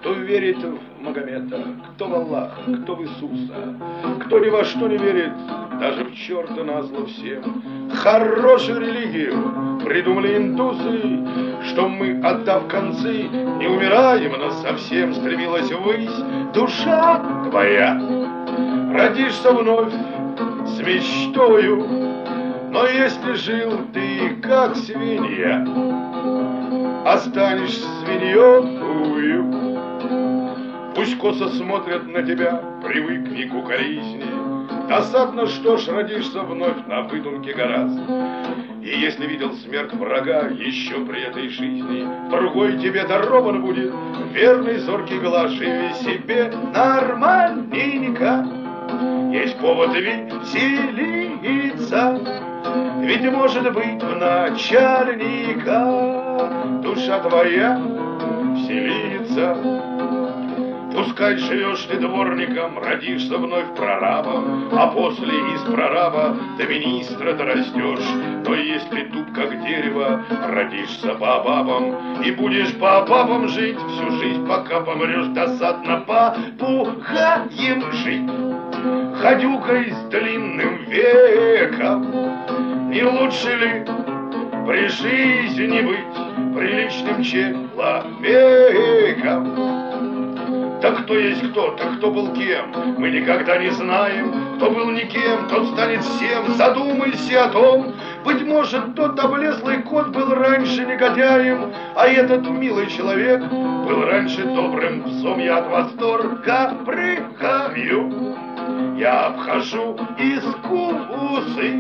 Кто верит в Магомета, кто в Аллаха, кто в Иисуса, кто ни во что не верит, даже в черта назло всем. Хорошую религию придумали индусы, что мы, отдав концы, не умираем, но совсем стремилась ввысь душа твоя. Родишься вновь с мечтою, но если жил ты как свинья, останешься свиньёю. Пусть косо смотрят на тебя, привыкни к укоризне. Досадно, что ж, родишься вновь на выдумке гораздо. И если видел смерть врага еще при этой жизни, другой тебе дарован будет верный зоркий глаз. Живи себе нормальненько, есть повод веселиться. Ведь может быть в начальника душа твоя вселится. Пускай живешь ты дворником, родишься вновь прорабом, а после из прораба до министра дорастешь. Но если туп как дерево, родишься баобабом и будешь баобабом жить всю жизнь, пока помрешь. Досадно попугаем жить, ходюкой с длинным веком. Не лучше ли при жизни быть приличным человеком? Так кто есть кто, так кто был кем, мы никогда не знаем. Кто был никем, тот станет всем. Задумайся о том, быть может, тот облезлый кот был раньше негодяем, а этот милый человек был раньше добрым псом. Я от восторга прыгаю, я обхожу искусы.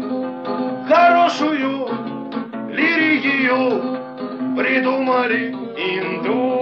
Хорошую лирию придумали индусы.